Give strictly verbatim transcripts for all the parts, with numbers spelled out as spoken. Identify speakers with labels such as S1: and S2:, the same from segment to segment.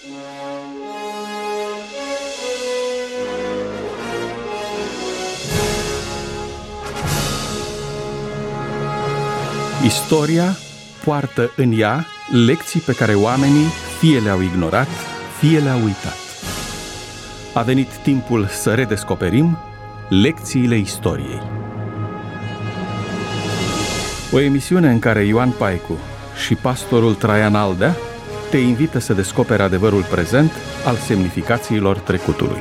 S1: Istoria poartă în ea lecții pe care oamenii fie le-au ignorat, fie le-au uitat. A venit timpul să redescoperim lecțiile istoriei. O emisiune în care Ioan Paicu și pastorul Traian Aldea te invită să descoperi adevărul prezent al semnificațiilor trecutului.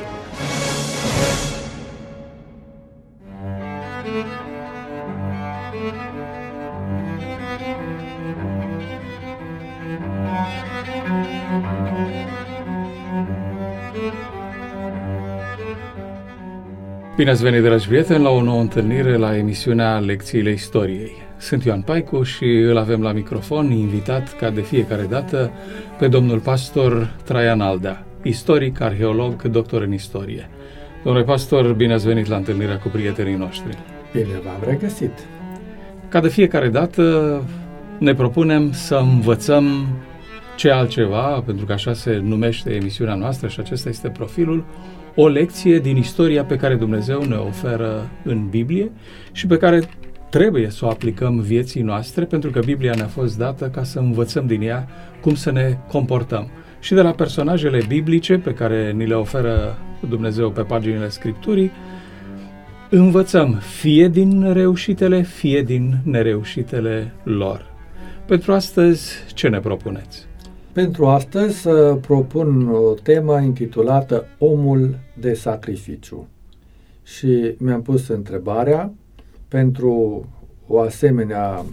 S1: Bine ați venit, dragi prieteni, la o nouă întâlnire la emisiunea Lecțiile Istoriei. Sunt Ioan Paicu și îl avem la microfon, invitat ca de fiecare dată, pe domnul pastor Traian Aldea, istoric, arheolog, doctor în istorie. Domnule pastor, bine ați venit la întâlnirea cu prietenii noștri.
S2: Bine v-am regăsit.
S1: Ca de fiecare dată ne propunem să învățăm ce altceva, pentru că așa se numește emisiunea noastră și acesta este profilul, o lecție din istoria pe care Dumnezeu ne oferă în Biblie și pe care trebuie să o aplicăm vieții noastre, pentru că Biblia ne-a fost dată ca să învățăm din ea cum să ne comportăm. Și de la personajele biblice pe care ni le oferă Dumnezeu pe paginile Scripturii, învățăm fie din reușitele, fie din nereușitele lor. Pentru astăzi, ce ne propuneți?
S2: Pentru astăzi propun o temă intitulată Omul de sacrificiu. Și mi-am pus întrebarea, pentru o asemenea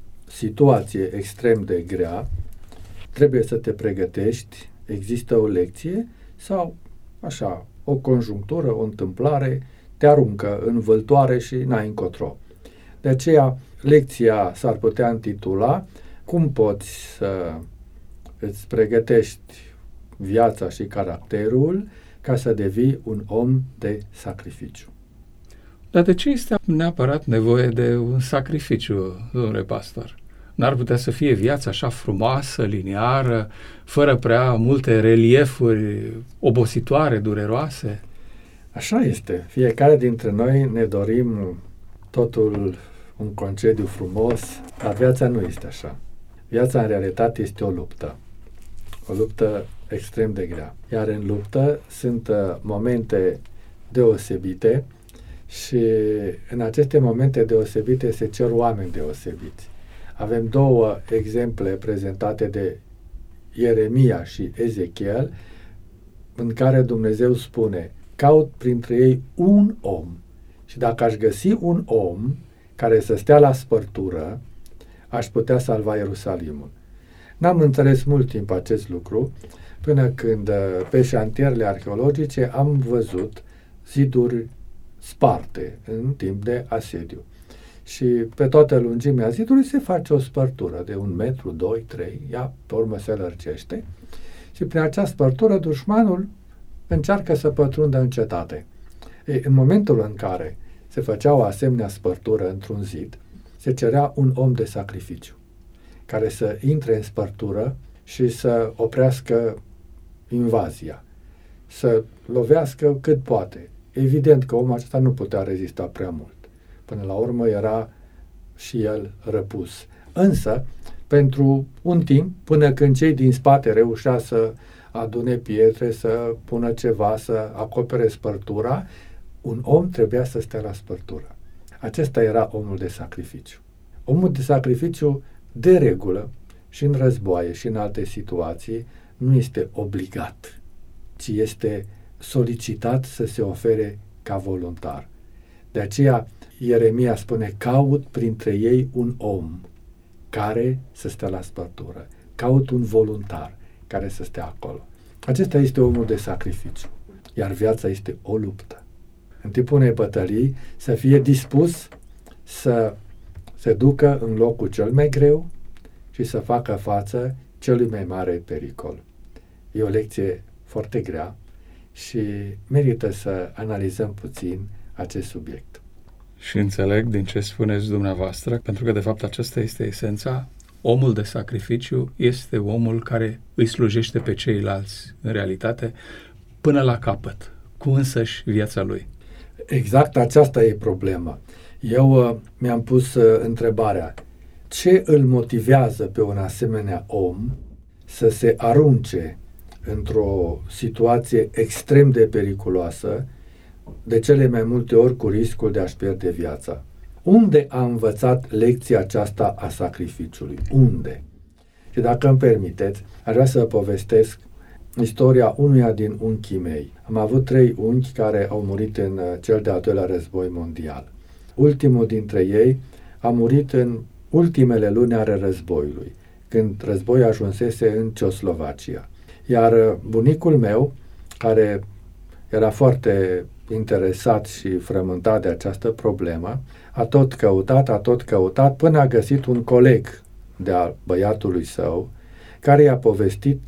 S2: situație extrem de grea, trebuie să te pregătești, există o lecție sau așa, o conjunctură, o întâmplare, te aruncă în vâltoare și n-ai încotro. De aceea, lecția s-ar putea intitula Cum poți să îți pregătești viața și caracterul ca să devii un om de sacrificiu.
S1: Dar de ce este neapărat nevoie de un sacrificiu, domnule pastor? N-ar putea să fie viața așa frumoasă, liniară, fără prea multe reliefuri obositoare, dureroase?
S2: Așa este. Fiecare dintre noi ne dorim totul un concediu frumos, dar viața nu este așa. Viața în realitate este o luptă. O luptă extrem de grea. Iar în luptă sunt uh, momente deosebite și în aceste momente deosebite se cer oameni deosebiți. Avem două exemple prezentate de Ieremia și Ezechiel, în care Dumnezeu spune: caut printre ei un om și dacă aș găsi un om care să stea la spărtură, aș putea salva Ierusalimul. N-am înțeles mult timp acest lucru, până când pe șantierele arheologice am văzut ziduri sparte în timp de asediu. Și pe toată lungimea zidului se face o spărtură de un metru, doi, trei, ea pe urmă se lărgește și prin acea spărtură dușmanul încearcă să pătrundă în cetate. Ei, în momentul în care se făcea o asemenea spărtură într-un zid, se cerea un om de sacrificiu, care să intre în spărtură și să oprească invazia, să lovească cât poate. Evident că omul acesta nu putea rezista prea mult. Până la urmă era și el răpus. Însă, pentru un timp, până când cei din spate reușea să adune pietre, să pună ceva, să acopere spărtura, un om trebuia să stea la spărtură. Acesta era omul de sacrificiu. Omul de sacrificiu, de regulă, și în războaie și în alte situații, nu este obligat, ci este solicitat să se ofere ca voluntar. De aceea, Ieremia spune: caut printre ei un om care să stea la spărtură. Caut un voluntar care să stea acolo. Acesta este omul de sacrificiu. Iar viața este o luptă. În timpul unei bătălii, să fie dispus să se ducă în locul cel mai greu și să facă față celui mai mare pericol. E o lecție foarte grea și merită să analizăm puțin acest subiect.
S1: Și înțeleg din ce spuneți dumneavoastră, pentru că de fapt aceasta este esența, omul de sacrificiu este omul care îi slujește pe ceilalți, în realitate, până la capăt, cu însăși viața lui.
S2: Exact aceasta e problema. Eu uh, mi-am pus uh, întrebarea, ce îl motivează pe un asemenea om să se arunce într-o situație extrem de periculoasă, de cele mai multe ori cu riscul de a-și pierde viața? Unde a învățat lecția aceasta a sacrificiului? Unde? Și dacă îmi permiteți, aș vrea să povestesc istoria unuia din unchii mei. Am avut trei unchi care au murit în cel de-al doilea război mondial. Ultimul dintre ei a murit în ultimele luni ale războiului, când războiul ajunsese în Ceoslovacia. Iar bunicul meu, care era foarte interesat și frământat de această problemă, a tot căutat, a tot căutat, până a găsit un coleg de-a băiatului său, care i-a povestit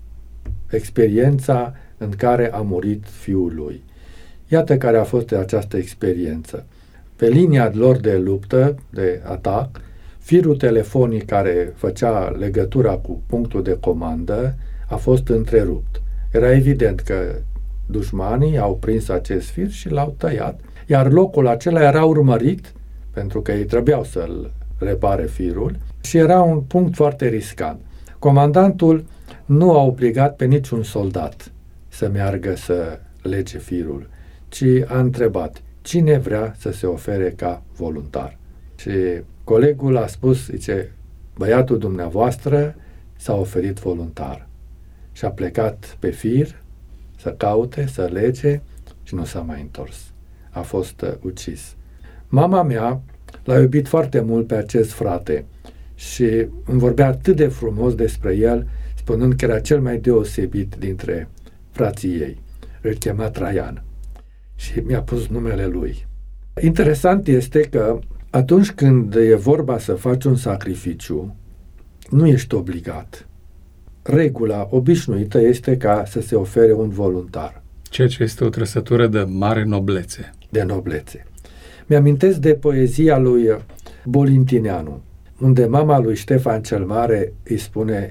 S2: experiența în care a murit fiul lui. Iată care a fost această experiență. Pe linia lor de luptă, de atac, firul telefonic care făcea legătura cu punctul de comandă a fost întrerupt. Era evident că dușmanii au prins acest fir și l-au tăiat, iar locul acela era urmărit, pentru că ei trebuiau să-l repare firul, și era un punct foarte riscant. Comandantul nu a obligat pe niciun soldat să meargă să lege firul, ci a întrebat cine vrea să se ofere ca voluntar. Și colegul a spus, zice, băiatul dumneavoastră s-a oferit voluntar și a plecat pe fir să caute, să lege și nu s-a mai întors. A fost uh, ucis. Mama mea l-a iubit foarte mult pe acest frate și îmi vorbea atât de frumos despre el, spunând că era cel mai deosebit dintre frații ei. Îl chema Traian și mi-a pus numele lui. Interesant este că atunci când e vorba să faci un sacrificiu, nu ești obligat. Regula obișnuită este ca să se ofere un voluntar.
S1: Ceea ce este o trăsătură de mare noblețe.
S2: De noblețe. Mi-amintesc de poezia lui Bolintineanu, unde mama lui Ștefan cel Mare îi spune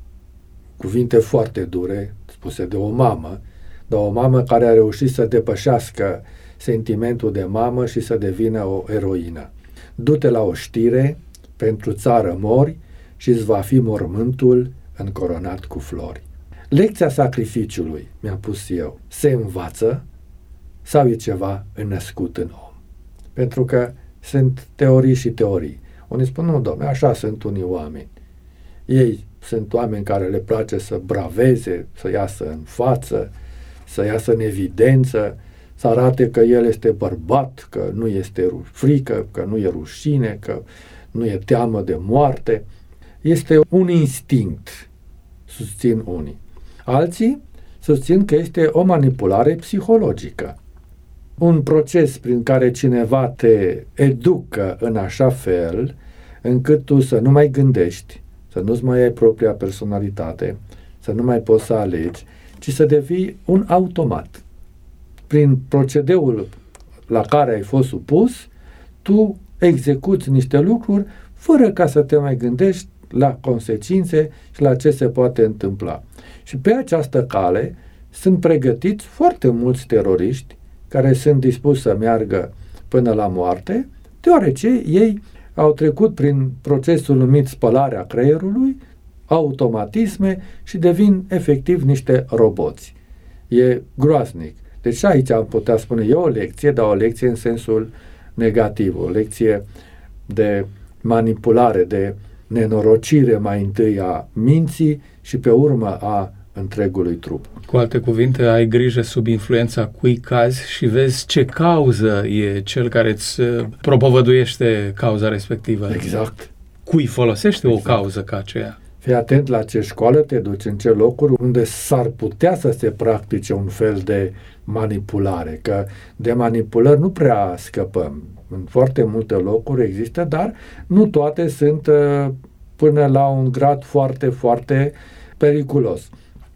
S2: cuvinte foarte dure, spuse de o mamă, dar o mamă care a reușit să depășească sentimentul de mamă și să devină o eroină. Du-te la oștire, pentru țară mori și îți va fi mormântul încoronat cu flori. Lecția sacrificiului, mi-am pus eu, se învață sau e ceva înnăscut în om? Pentru că sunt teorii și teorii. Unii spun, nu, domne, așa sunt unii oameni. Ei sunt oameni care le place să braveze, să iasă în față, să iasă în evidență, să arate că el este bărbat, că nu este frică, că nu e rușine, că nu e teamă de moarte. Este un instinct, susțin unii. Alții susțin că este o manipulare psihologică. Un proces prin care cineva te educă în așa fel încât tu să nu mai gândești, să nu-ți mai ai propria personalitate, să nu mai poți să alegi, ci să devii un automat. Prin procedeul la care ai fost supus, tu execuți niște lucruri fără ca să te mai gândești la consecințe și la ce se poate întâmpla. Și pe această cale sunt pregătiți foarte mulți teroriști care sunt dispuși să meargă până la moarte, deoarece ei au trecut prin procesul numit spălarea creierului, automatisme și devin efectiv niște roboți. E groaznic. Deci aici am putea spune, e o lecție, dar o lecție în sensul negativ, o lecție de manipulare, de nenorocire mai întâi a minții și pe urmă a întregului trup.
S1: Cu alte cuvinte, ai grijă sub influența cui cazi și vezi ce cauză e cel care îți propovăduiește cauza respectivă.
S2: Exact.
S1: Cui folosește
S2: exact.
S1: O cauză ca aceea.
S2: Fii atent la ce școală te duci, în ce locuri unde s-ar putea să se practice un fel de manipulare, că de manipulări nu prea scăpăm. În foarte multe locuri există, dar nu toate sunt până la un grad foarte, foarte periculos.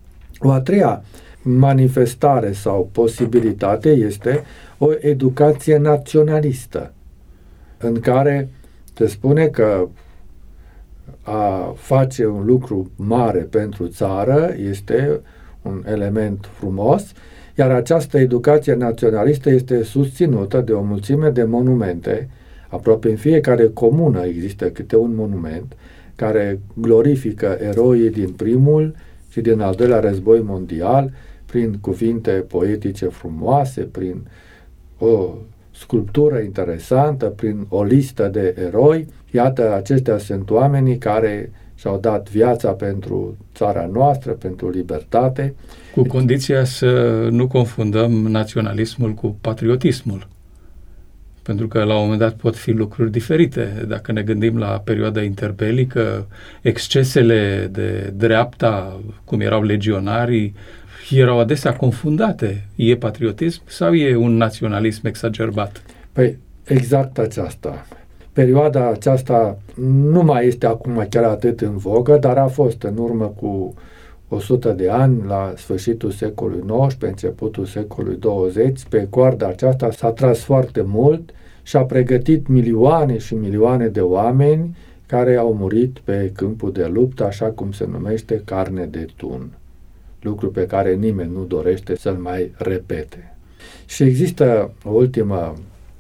S2: O a treia manifestare sau posibilitate este o educație naționalistă, în care se spune că a face un lucru mare pentru țară este un element frumos, iar această educație naționalistă este susținută de o mulțime de monumente. Aproape în fiecare comună există câte un monument care glorifică eroii din primul și din al doilea război mondial, prin cuvinte poetice frumoase, prin o sculptură interesantă, prin o listă de eroi. Iată, aceștia sunt oamenii care și-au dat viața pentru țara noastră, pentru libertate.
S1: Cu condiția să nu confundăm naționalismul cu patriotismul. Pentru că la un moment dat pot fi lucruri diferite. Dacă ne gândim la perioada interbelică, excesele de dreapta, cum erau legionarii, erau adesea confundate. E patriotism sau e un naționalism exacerbat?
S2: Păi, exact aceasta. Perioada aceasta nu mai este acum chiar atât în vogă, dar a fost în urmă cu o sută de ani, la sfârșitul secolului nouăsprezece, începutul secolului douăzeci, pe coarda aceasta s-a tras foarte mult și a pregătit milioane și milioane de oameni care au murit pe câmpul de luptă, așa cum se numește, carne de tun. Lucru pe care nimeni nu dorește să-l mai repete. Și există o ultimă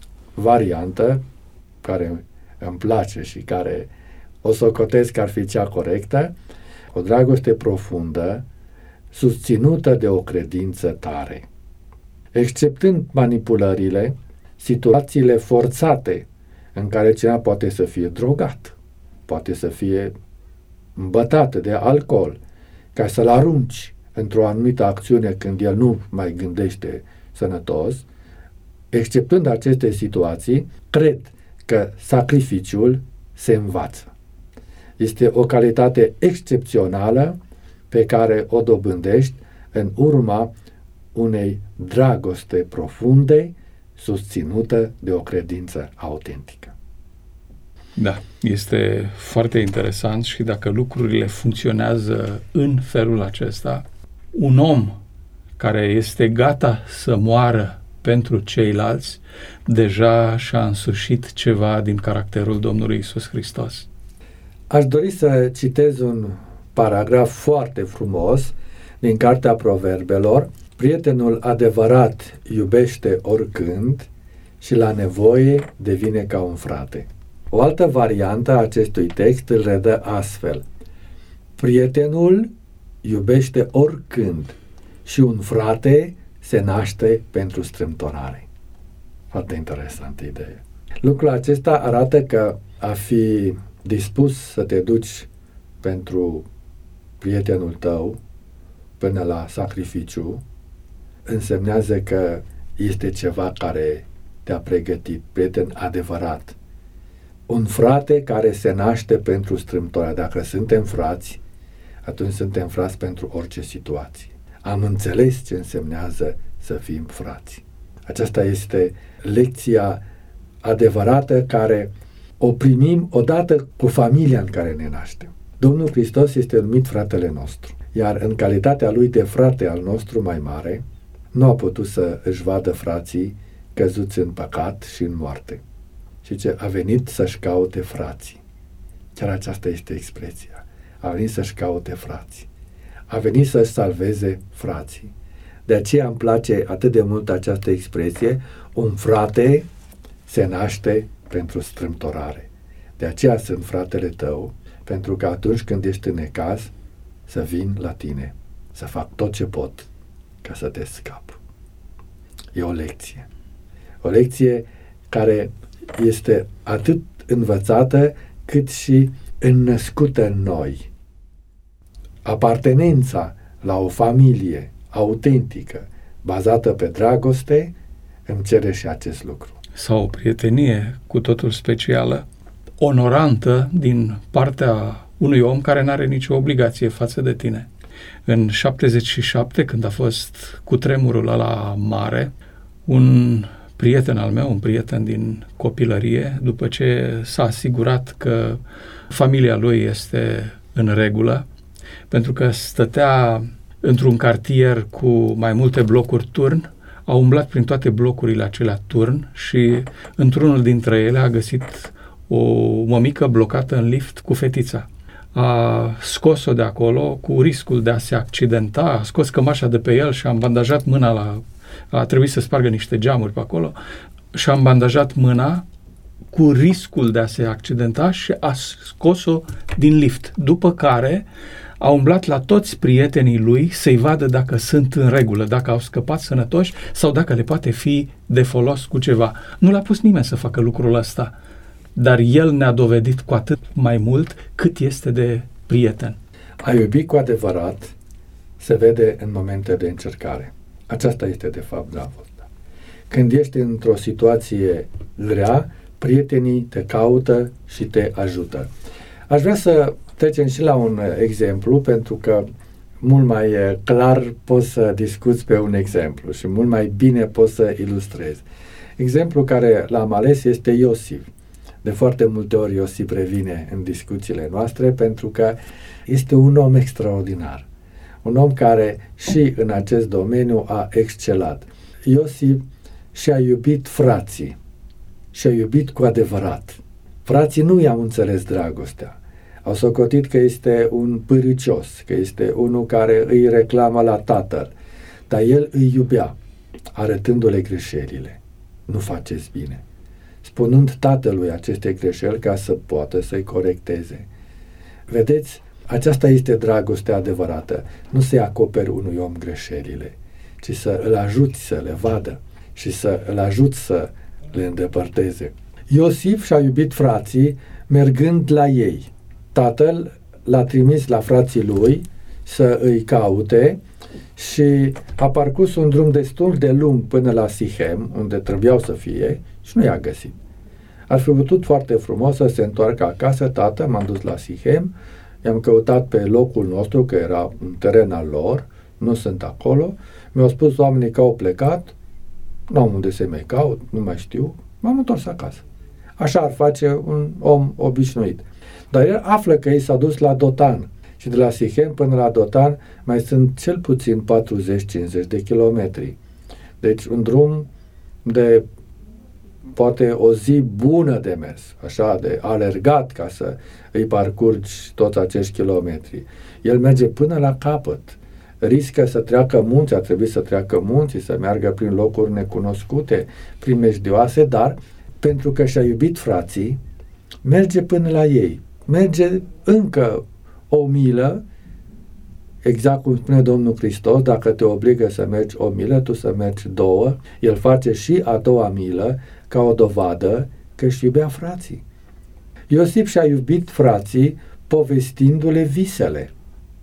S2: variantă care îmi place și care o socotesc că ar fi cea corectă, o dragoste profundă, susținută de o credință tare. Exceptând manipulările, situațiile forțate în care cineva poate să fie drogat, poate să fie îmbătat de alcool, ca să-l arunci într-o anumită acțiune când el nu mai gândește sănătos, exceptând aceste situații, cred că sacrificiul se învață. Este o calitate excepțională pe care o dobândești în urma unei dragoste profunde, susținută de o credință autentică.
S1: Da, este foarte interesant și dacă lucrurile funcționează în felul acesta, un om care este gata să moară pentru ceilalți, deja și-a însușit ceva din caracterul Domnului Iisus Hristos.
S2: Aș dori să citez un paragraf foarte frumos din Cartea Proverbelor. Prietenul adevărat iubește oricând și la nevoie devine ca un frate. O altă variantă a acestui text îl redă astfel: prietenul iubește oricând și un frate se naște pentru strâmtorare. Foarte interesantă idee. Lucrul acesta arată că a fi dispus să te duci pentru prietenul tău până la sacrificiu însemnează că este ceva care te-a pregătit, prieten adevărat. Un frate care se naște pentru strâmtorare. Dacă suntem frați, atunci suntem frați pentru orice situație. Am înțeles ce însemnează să fim frați. Aceasta este lecția adevărată care o primim odată cu familia în care ne naștem. Domnul Hristos este numit fratele nostru, iar în calitatea lui de frate al nostru mai mare, nu a putut să își vadă frații căzuți în păcat și în moarte. Și ce a venit să-și caute frații. Chiar aceasta este expresia. A venit să-și caute frații. A venit să-și salveze frații. De aceea îmi place atât de mult această expresie: un frate se naște pentru strâmtorare. De aceea sunt fratele tău, pentru că atunci când ești în necaz, să vin la tine, să fac tot ce pot ca să te scap. E o lecție. O lecție care este atât învățată cât și înnăscută în noi. Apartenența la o familie autentică, bazată pe dragoste, îmi cere și acest lucru.
S1: Sau o prietenie cu totul specială, onorantă din partea unui om care nu are nicio obligație față de tine. În șaptezeci și șapte, când a fost cutremurul ăla mare, un prieten al meu, un prieten din copilărie, după ce s-a asigurat că familia lui este în regulă, pentru că stătea într-un cartier cu mai multe blocuri turn, a umblat prin toate blocurile acelea turn și într-unul dintre ele a găsit o mămică blocată în lift cu fetița. a scos-o de acolo cu riscul de a se accidenta, a scos cămașa de pe el și a bandajat mâna la... a trebuit să spargă niște geamuri pe acolo și a bandajat mâna cu riscul de a se accidenta și a scos-o din lift. După care a umblat la toți prietenii lui să-i vadă dacă sunt în regulă, dacă au scăpat sănătoși sau dacă le poate fi de folos cu ceva. Nu l-a pus nimeni să facă lucrul ăsta, dar el ne-a dovedit cu atât mai mult cât este de prieten.
S2: A iubi cu adevărat se vede în momente de încercare. Aceasta este de fapt dragostea. Când ești într-o situație grea, prietenii te caută și te ajută. Aș vrea să trecem și la un exemplu, pentru că mult mai clar poți să discuți pe un exemplu și mult mai bine poți să ilustrezi. Exemplul care l-am ales este Iosif. De foarte multe ori Iosif revine în discuțiile noastre pentru că este un om extraordinar. Un om care și în acest domeniu a excelat. Iosif și-a iubit frații și-a iubit cu adevărat. Frații nu i-au înțeles dragostea. Au socotit că este un pârâcios, că este unul care îi reclamă la tatăl, dar el îi iubea, arătându-le greșelile. Nu faceți bine. Spunând tatălui aceste greșeli ca să poată să-i corecteze. Vedeți, aceasta este dragostea adevărată. Nu să-i acoperi unui om greșelile, ci să îl ajuți să le vadă și să îl ajuți să le îndepărteze. Iosif și-a iubit frații mergând la ei. Tatăl l-a trimis la frații lui să îi caute și a parcurs un drum destul de lung până la Sichem, unde trebuiau să fie, și nu i-a găsit. Ar fi putut foarte frumos să se întoarcă acasă: tată, m-am dus la Sichem, i-am căutat pe locul nostru, că era un teren al lor, nu sunt acolo, mi-au spus oamenii că au plecat, n-am unde să mai caut, nu mai știu, m-am întors acasă. Așa ar face un om obișnuit. Dar el află că ei s-au dus la Dotan și de la Sichem până la Dotan mai sunt cel puțin patruzeci cincizeci de kilometri. Deci un drum de poate o zi bună de mers, așa, de alergat ca să îi parcurgi toți acești kilometri. El merge până la capăt. Riscă să treacă munți, a trebuit să treacă munții, să meargă prin locuri necunoscute, prin mejdioase, dar pentru că și-a iubit frații, merge până la ei. Merge încă o milă, exact cum spune Domnul Hristos: dacă te obligă să mergi o milă, tu să mergi două. El face și a doua milă ca o dovadă că își iubea frații. Iosif și-a iubit frații povestindu-le visele.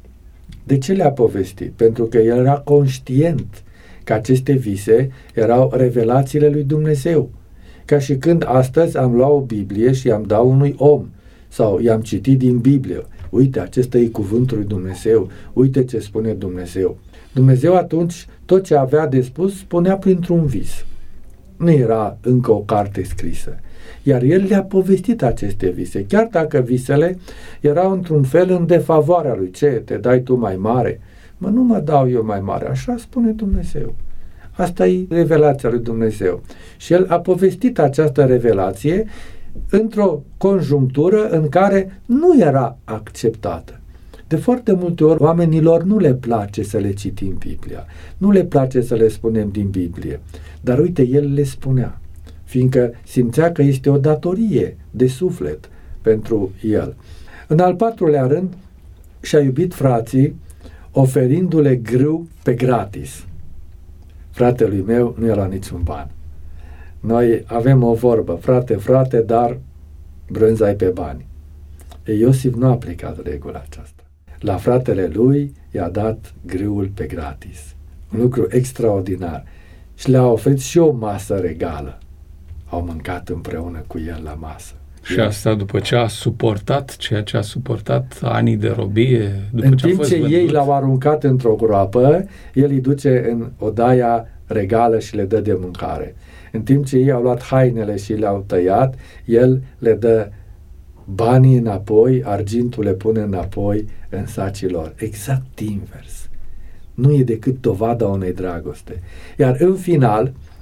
S2: De ce le-a povestit? Pentru că el era conștient că aceste vise erau revelațiile lui Dumnezeu. Ca și când astăzi am luat o Biblie și i-am dat unui om sau i-am citit din Biblie: uite, acesta e cuvântul lui Dumnezeu, uite ce spune Dumnezeu. Dumnezeu atunci tot ce avea de spus spunea printr-un vis. Nu era încă o carte scrisă. Iar el le-a povestit aceste vise, chiar dacă visele erau într-un fel în defavoarea lui. Ce, te dai tu mai mare? Mă, nu mă dau eu mai mare, așa spune Dumnezeu. Asta e revelația lui Dumnezeu. Și el a povestit această revelație într-o conjunctură în care nu era acceptată. De foarte multe ori oamenilor nu le place să le citim Biblia, nu le place să le spunem din Biblie, dar uite, el le spunea, fiindcă simțea că este o datorie de suflet pentru el. În al patrulea rând, și-a iubit frații oferindu-le grâu pe gratis. Fratelui meu nu era niciun ban. Noi avem o vorbă: frate, frate, dar brânza-i pe bani. E, Iosif nu a aplicat regula aceasta. La fratele lui i-a dat grâul pe gratis. Un lucru extraordinar. Și le-a oferit și o masă regală. Au mâncat împreună cu el la masă.
S1: Și asta după ce a suportat ceea ce a suportat anii de robie, după
S2: în
S1: ce a
S2: timp
S1: fost
S2: ce
S1: vândut.
S2: ei l-au aruncat într-o groapă, el îi duce în odaia regală și le dă de mâncare. În timp ce ei au luat hainele și le-au tăiat, el le dă banii înapoi, argintul le pune înapoi în sacii lor. Exact invers. Nu e decât dovada unei dragoste. Iar în final,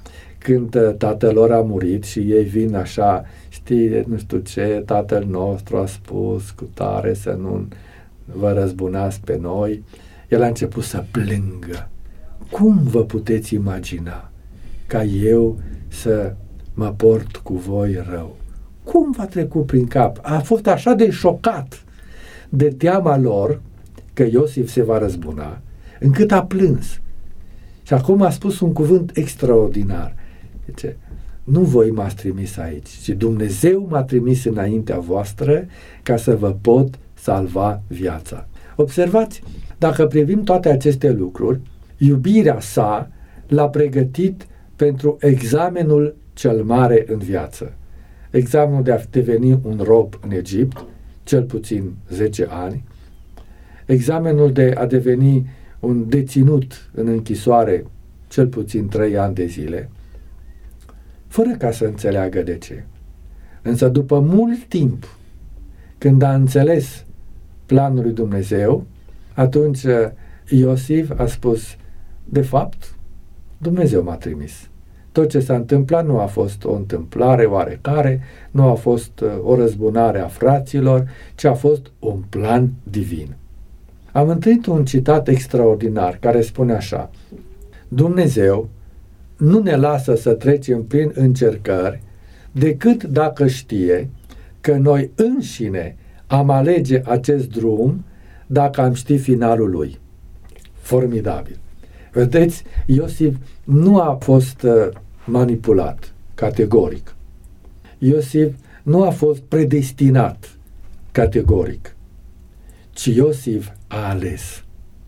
S2: când tatăl lor a murit și ei vin așa, știi, nu știu ce, tatăl nostru a spus cu tare să nu vă răzbunați pe noi, el a început să plângă. Cum vă puteți imagina ca eu să mă port cu voi rău? Cum v-a trecut prin cap? A fost așa de șocat de teama lor că Iosif se va răzbuna, încât a plâns. Și acum a spus un cuvânt extraordinar. Zice, nu voi m-ați trimis aici, ci Dumnezeu m-a trimis înaintea voastră ca să vă pot salva viața. Observați, dacă privim toate aceste lucruri, iubirea sa l-a pregătit pentru examenul cel mare în viață. Examenul de a deveni un rob în Egipt, cel puțin zece ani, examenul de a deveni un deținut în închisoare, cel puțin trei ani de zile, fără ca să înțeleagă de ce. Însă după mult timp, când a înțeles planul lui Dumnezeu, atunci Iosif a spus, de fapt, Dumnezeu m-a trimis. Tot ce s-a întâmplat nu a fost o întâmplare oarecare, nu a fost o răzbunare a fraților, ci a fost un plan divin. Am întâlnit un citat extraordinar care spune așa: Dumnezeu nu ne lasă să trecem prin încercări decât dacă știe că noi înșine am alege acest drum dacă am ști finalul lui. Formidabil. Vedeți, Iosif nu a fost manipulat categoric. Iosif nu a fost predestinat categoric, ci Iosif a ales.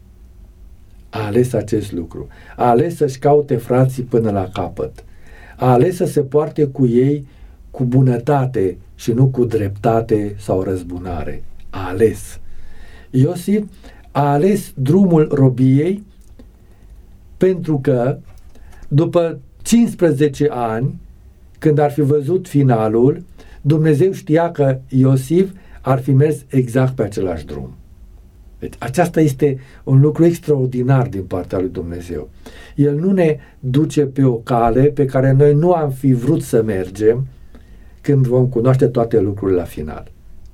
S2: A ales acest lucru. A ales să-și caute frații până la capăt. A ales să se poarte cu ei cu bunătate și nu cu dreptate sau răzbunare. A ales. Iosif a ales drumul robiei pentru că după cincisprezece ani, când ar fi văzut finalul, Dumnezeu știa că Iosif ar fi mers exact pe același drum. Deci aceasta este un lucru extraordinar din partea lui Dumnezeu. El nu ne duce pe o cale pe care noi nu am fi vrut să mergem când vom cunoaște toate lucrurile la final.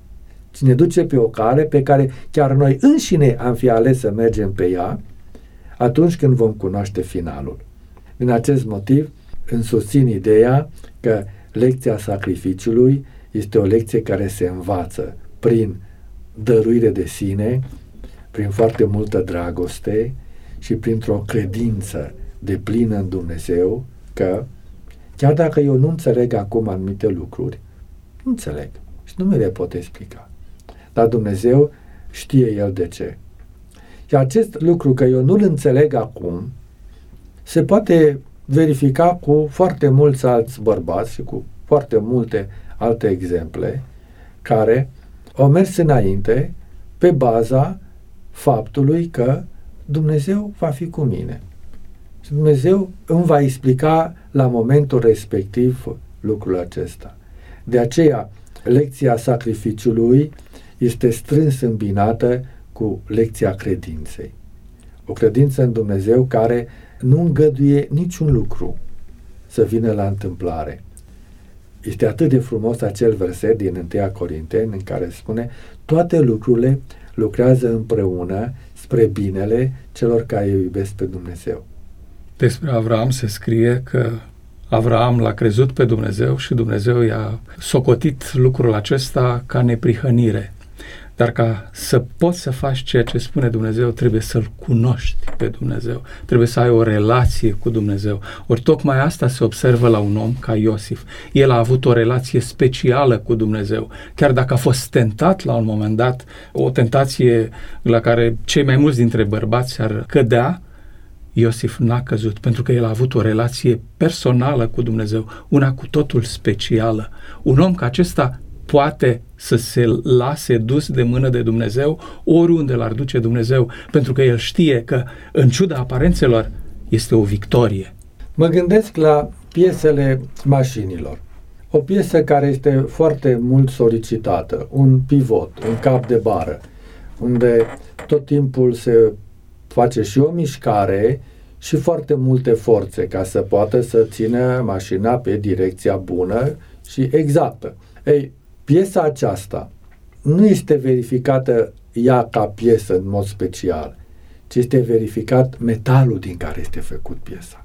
S2: Ci ne duce pe o cale pe care chiar noi înșine am fi ales să mergem pe ea atunci când vom cunoaște finalul. Din acest motiv îmi susțin ideea că lecția sacrificiului este o lecție care se învață prin dăruire de sine, prin foarte multă dragoste și printr-o credință deplină în Dumnezeu că chiar dacă eu nu înțeleg acum anumite lucruri, nu înțeleg și nu mi le pot explica. Dar Dumnezeu știe El de ce. Și acest lucru că eu nu-l înțeleg acum se poate verifica cu foarte mulți alți bărbați și cu foarte multe alte exemple care au mers înainte pe baza faptului că Dumnezeu va fi cu mine. Și Dumnezeu îmi va explica la momentul respectiv lucrul acesta. De aceea, lecția sacrificiului este strâns îmbinată cu lecția credinței. O credință în Dumnezeu care nu îngăduie niciun lucru să vină la întâmplare. Este atât de frumos acel verset din întâi Corinteni în care spune: toate lucrurile lucrează împreună spre binele celor care îi iubesc pe Dumnezeu.
S1: Despre Avraam se scrie că Avraam l-a crezut pe Dumnezeu și Dumnezeu i-a socotit lucrul acesta ca neprihănire. Dar ca să poți să faci ceea ce spune Dumnezeu, trebuie să-L cunoști pe Dumnezeu. Trebuie să ai o relație cu Dumnezeu. Ori tocmai asta se observă la un om ca Iosif. El a avut o relație specială cu Dumnezeu. Chiar dacă a fost tentat la un moment dat, o tentație la care cei mai mulți dintre bărbați ar cădea, Iosif n-a căzut, pentru că el a avut o relație personală cu Dumnezeu, una cu totul specială. Un om ca acesta poate să se lase dus de mână de Dumnezeu oriunde l-ar duce Dumnezeu, pentru că el știe că, în ciuda aparențelor, este o victorie.
S2: Mă gândesc la piesele mașinilor. O piesă care este foarte mult solicitată, un pivot, un cap de bară, unde tot timpul se face și o mișcare și foarte multe forțe ca să poată să țină mașina pe direcția bună și exactă. Ei, piesa aceasta nu este verificată ea ca piesă în mod special, ci este verificat metalul din care este făcut piesa.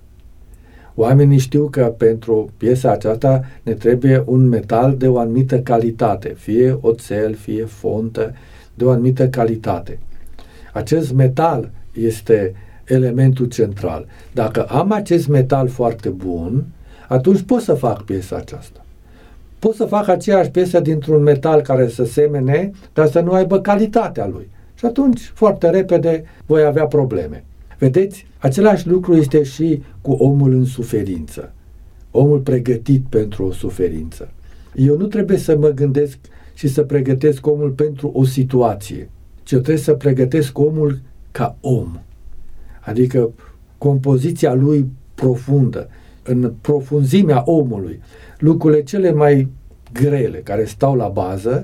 S2: Oamenii știu că pentru piesa aceasta ne trebuie un metal de o anumită calitate, fie oțel, fie fontă, de o anumită calitate. Acest metal este elementul central. Dacă am acest metal foarte bun, atunci pot să fac piesa aceasta. Pot să fac aceeași piesă dintr-un metal care să semene, dar să nu aibă calitatea lui. Și atunci, foarte repede, voi avea probleme. Vedeți? Același lucru este și cu omul în suferință. Omul pregătit pentru o suferință. Eu nu trebuie să mă gândesc și să pregătesc omul pentru o situație, ci eu trebuie să pregătesc omul ca om. Adică compoziția lui profundă, în profunzimea omului, lucrurile cele mai grele care stau la bază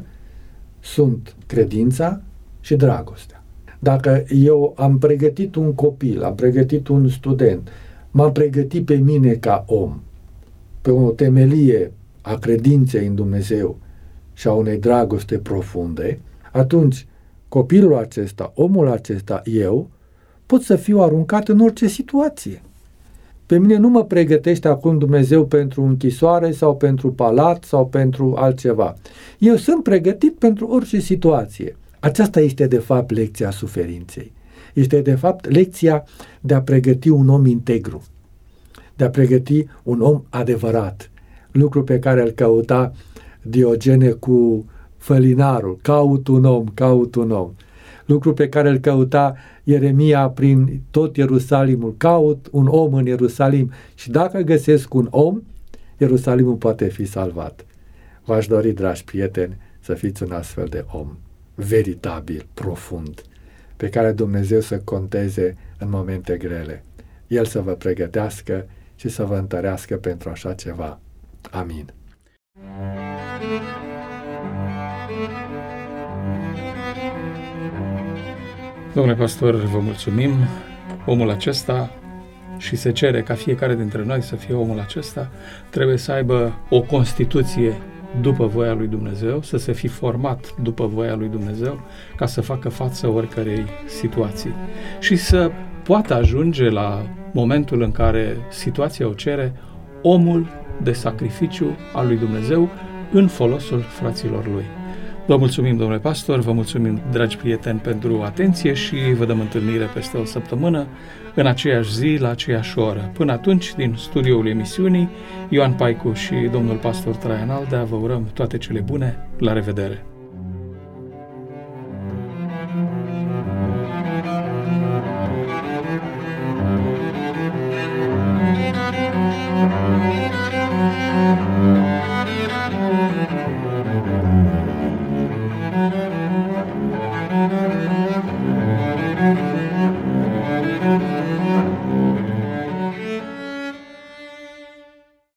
S2: sunt credința și dragostea. Dacă eu am pregătit un copil, am pregătit un student, m-am pregătit pe mine ca om, pe o temelie a credinței în Dumnezeu și a unei dragoste profunde, atunci copilul acesta, omul acesta, eu, pot să fiu aruncat în orice situație. Pe mine nu mă pregătește acum Dumnezeu pentru închisoare sau pentru palat sau pentru altceva. Eu sunt pregătit pentru orice situație. Aceasta este de fapt lecția suferinței. Este de fapt lecția de a pregăti un om integru, de a pregăti un om adevărat, lucru pe care îl căuta Diogene cu fălinarul, caut un om, caut un om. Lucru pe care îl căuta Ieremia prin tot Ierusalimul, caut un om în Ierusalim și dacă găsesc un om, Ierusalimul poate fi salvat. V-aș dori, dragi prieteni, să fiți un astfel de om veritabil, profund, pe care Dumnezeu să conteze în momente grele. El să vă pregătească și să vă întărească pentru așa ceva. Amin.
S1: Domnule pastor, vă mulțumim. Omul acesta, și se cere ca fiecare dintre noi să fie omul acesta, trebuie să aibă o constituție după voia lui Dumnezeu, să se fi format după voia lui Dumnezeu, ca să facă față oricărei situații și să poată ajunge la momentul în care situația o cere, omul de sacrificiu al lui Dumnezeu în folosul fraților lui. Vă mulțumim, domnule pastor, vă mulțumim, dragi prieteni, pentru atenție și vă dăm întâlnire peste o săptămână, în aceeași zi, la aceeași oră. Până atunci, din studioul emisiunii, Ioan Paicu și domnul pastor Traian Aldea vă urăm toate cele bune. La revedere!